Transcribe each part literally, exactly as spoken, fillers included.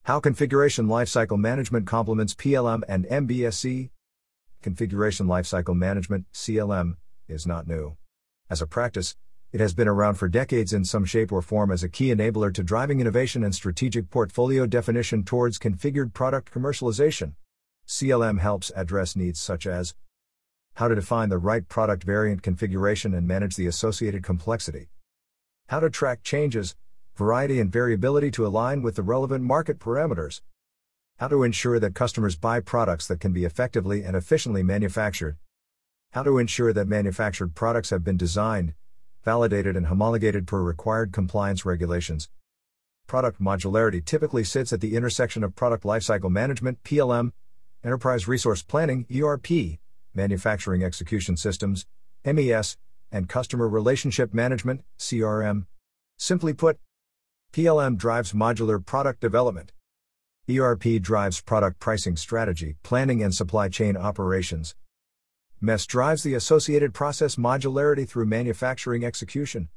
How Configuration Lifecycle Management complements P L M and M B S C. Configuration Lifecycle Management, C L M, is not new. As a practice, it has been around for decades in some shape or form as a key enabler to driving innovation and strategic portfolio definition towards configured product commercialization. C L M helps address needs such as how to define the right product variant configuration and manage the associated complexity, how to track changes, variety and variability to align with the relevant market parameters, how to ensure that customers buy products that can be effectively and efficiently manufactured, how to ensure that manufactured products have been designed, validated and homologated per required compliance regulations. Product modularity typically sits at the intersection of product lifecycle management, P L M, enterprise resource planning, E R P, manufacturing execution systems, M E S, and customer relationship management, C R M. Simply put, P L M drives modular product development. E R P drives product pricing strategy, planning and supply chain operations. M E S drives the associated process modularity through manufacturing execution.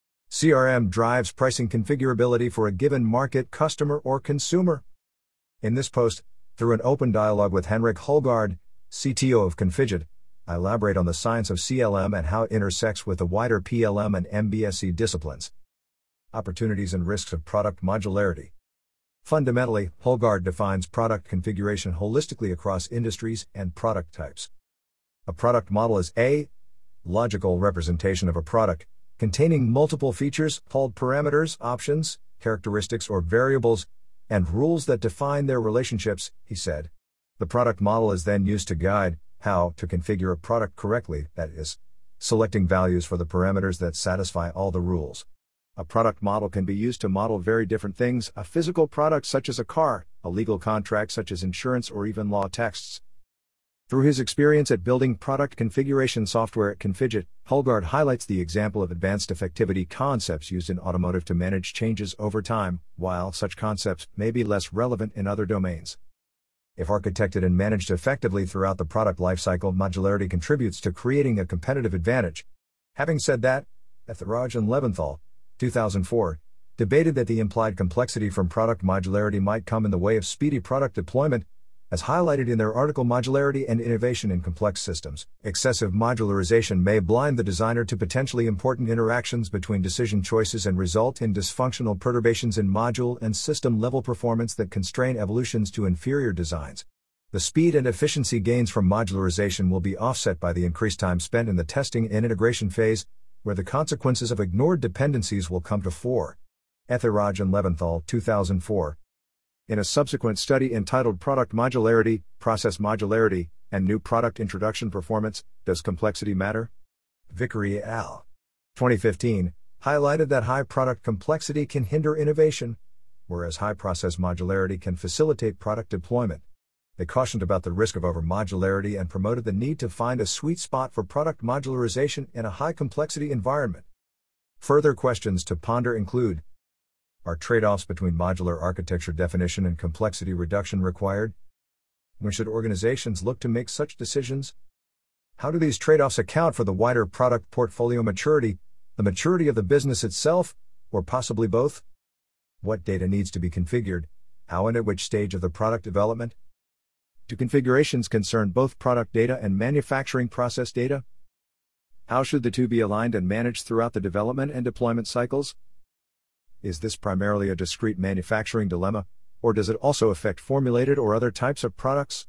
C R M drives pricing configurability for a given market, customer, or consumer. In this post, through an open dialogue with Henrik Holgaard, C T O of Configit, I elaborate on the science of C L M and how it intersects with the wider P L M and M B S C disciplines. Opportunities and risks of product modularity. Fundamentally, Holgaard defines product configuration holistically across industries and product types. A product model is a logical representation of a product, containing multiple features, called parameters, options, characteristics or variables, and rules that define their relationships, he said. The product model is then used to guide how to configure a product correctly, that is, selecting values for the parameters that satisfy all the rules. A product model can be used to model very different things, a physical product such as a car, a legal contract such as insurance or even law texts. Through his experience at building product configuration software at Configit, Holgaard highlights the example of advanced effectivity concepts used in automotive to manage changes over time, while such concepts may be less relevant in other domains. If architected and managed effectively throughout the product lifecycle, modularity contributes to creating a competitive advantage. Having said that, Etheridge and Leventhal, two thousand four, debated that the implied complexity from product modularity might come in the way of speedy product deployment, as highlighted in their article Modularity and Innovation in Complex Systems. Excessive modularization may blind the designer to potentially important interactions between decision choices and result in dysfunctional perturbations in module and system-level performance that constrain evolutions to inferior designs. The speed and efficiency gains from modularization will be offset by the increased time spent in the testing and integration phase, where the consequences of ignored dependencies will come to fore. Etheridge and Leventhal, two thousand four. In a subsequent study entitled Product Modularity, Process Modularity, and New Product Introduction Performance, Does Complexity Matter? Vickery et al. twenty fifteen, highlighted that high product complexity can hinder innovation, whereas high process modularity can facilitate product deployment. They cautioned about the risk of over-modularity and promoted the need to find a sweet spot for product modularization in a high-complexity environment. Further questions to ponder include: are trade-offs between modular architecture definition and complexity reduction required? When should organizations look to make such decisions? How do these trade-offs account for the wider product portfolio maturity, the maturity of the business itself, or possibly both? What data needs to be configured, how and at which stage of the product development? Do configurations concern both product data and manufacturing process data? How should the two be aligned and managed throughout the development and deployment cycles? Is this primarily a discrete manufacturing dilemma, or does it also affect formulated or other types of products?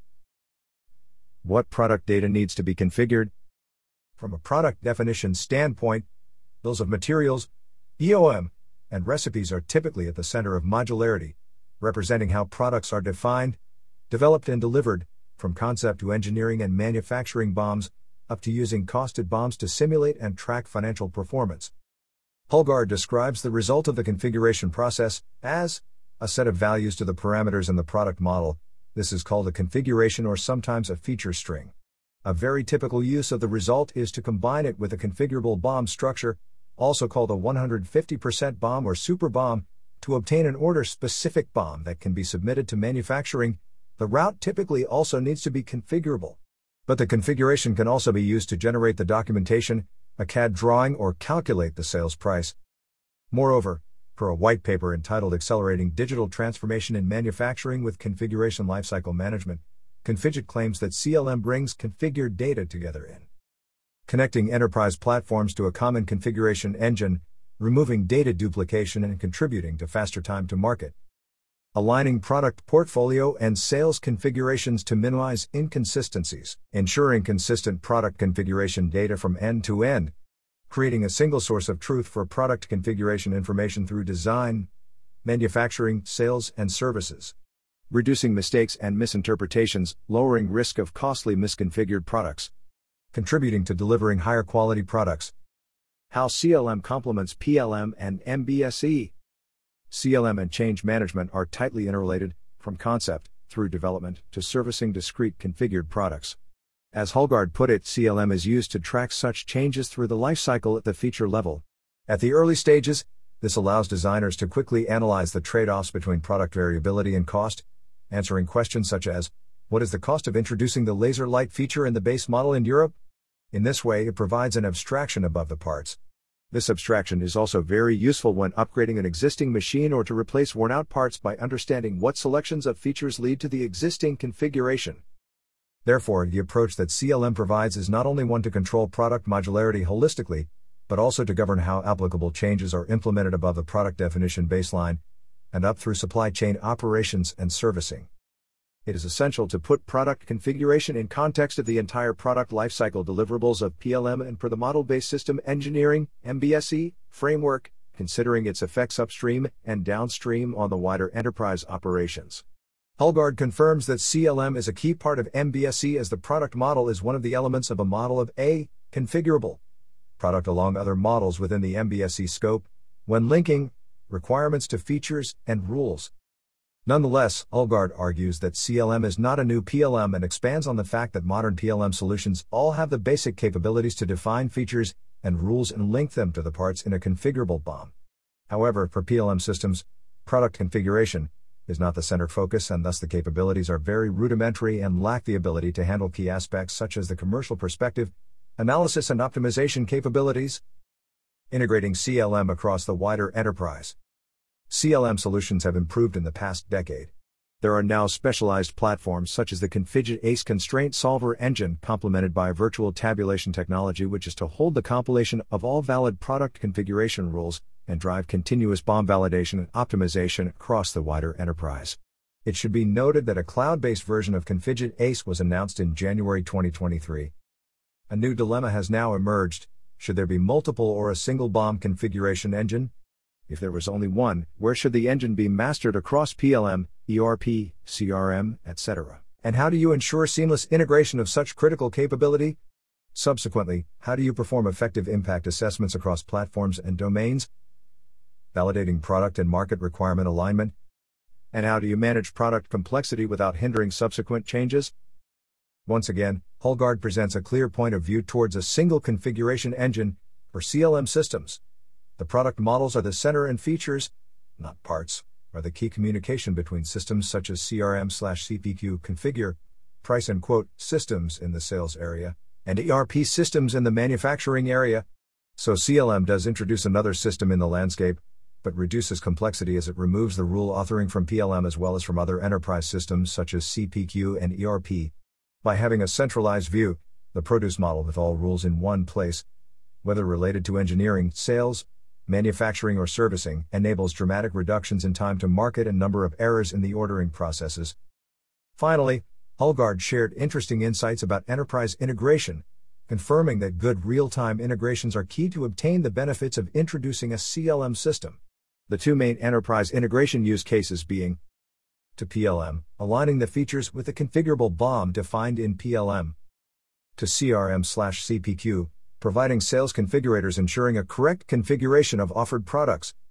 What product data needs to be configured? From a product definition standpoint, bills of materials, E O M, and recipes are typically at the center of modularity, representing how products are defined, developed and delivered, from concept to engineering and manufacturing B O Ms, up to using costed B O Ms to simulate and track financial performance. Holgaard describes the result of the configuration process as a set of values to the parameters in the product model. This is called a configuration or sometimes a feature string. A very typical use of the result is to combine it with a configurable B O M structure, also called a one hundred fifty percent B O M or super B O M, to obtain an order-specific B O M that can be submitted to manufacturing. The route typically also needs to be configurable. But the configuration can also be used to generate the documentation, a C A D drawing, or calculate the sales price. Moreover, Per a white paper entitled Accelerating Digital Transformation in Manufacturing with Configuration Lifecycle Management, Configit claims that C L M brings configured data together in connecting enterprise platforms to a common configuration engine, removing data duplication and contributing to faster time to market. Aligning product portfolio and sales configurations to minimize inconsistencies, ensuring consistent product configuration data from end to end, creating a single source of truth for product configuration information through design, manufacturing, sales, and services, reducing mistakes and misinterpretations, lowering risk of costly misconfigured products, contributing to delivering higher quality products. How C L M complements P L M and M B S E. C L M and change management are tightly interrelated, from concept, through development, to servicing discrete configured products. As Hulgaard put it, C L M is used to track such changes through the lifecycle at the feature level. At the early stages, this allows designers to quickly analyze the trade-offs between product variability and cost, answering questions such as, what is the cost of introducing the laser light feature in the base model in Europe? In this way, it provides an abstraction above the parts. This abstraction is also very useful when upgrading an existing machine or to replace worn-out parts by understanding what selections of features lead to the existing configuration. Therefore, the approach that C L M provides is not only one to control product modularity holistically, but also to govern how applicable changes are implemented above the product definition baseline and up through supply chain operations and servicing. It is essential to put product configuration in context of the entire product lifecycle deliverables of P L M and per the model-based system engineering (M B S E) framework, considering its effects upstream and downstream on the wider enterprise operations. Hulgaard confirms that C L M is a key part of M B S E as the product model is one of the elements of a model of a configurable product along other models within the M B S E scope, when linking requirements to features and rules. Nonetheless, Hulgaard argues that C L M is not a new P L M and expands on the fact that modern P L M solutions all have the basic capabilities to define features and rules and link them to the parts in a configurable B O M. However, for P L M systems, product configuration is not the center focus, and thus the capabilities are very rudimentary and lack the ability to handle key aspects such as the commercial perspective, analysis and optimization capabilities. Integrating C L M across the wider enterprise. C L M solutions have improved in the past decade. There are now specialized platforms such as the Configit ACE Constraint Solver Engine, complemented by virtual tabulation technology, which is to hold the compilation of all valid product configuration rules and drive continuous B O M validation and optimization across the wider enterprise. It should be noted that a cloud-based version of Configit ACE was announced in January twenty twenty-three. A new dilemma has now emerged: should there be multiple or a single B O M configuration engine? If there was only one, where should the engine be mastered across P L M, E R P, C R M, et cetera? And how do you ensure seamless integration of such critical capability? Subsequently, how do you perform effective impact assessments across platforms and domains? Validating product and market requirement alignment? And how do you manage product complexity without hindering subsequent changes? Once again, Hulgaard presents a clear point of view towards a single configuration engine for C L M systems. The product models are the center and features, not parts, are the key communication between systems such as C R M slash C P Q configure, price and quote, systems in the sales area, and E R P systems in the manufacturing area. So C L M does introduce another system in the landscape, but reduces complexity as it removes the rule authoring from P L M as well as from other enterprise systems such as C P Q and E R P. By having a centralized view, the produce model with all rules in one place, whether related to engineering, sales, manufacturing or servicing, enables dramatic reductions in time to market and number of errors in the ordering processes. Finally, Hulgaard shared interesting insights about enterprise integration, confirming that good real-time integrations are key to obtain the benefits of introducing a C L M system. The two main enterprise integration use cases being to P L M, aligning the features with the configurable B O M defined in P L M, to C R M slash C P Q, providing sales configurators ensuring a correct configuration of offered products,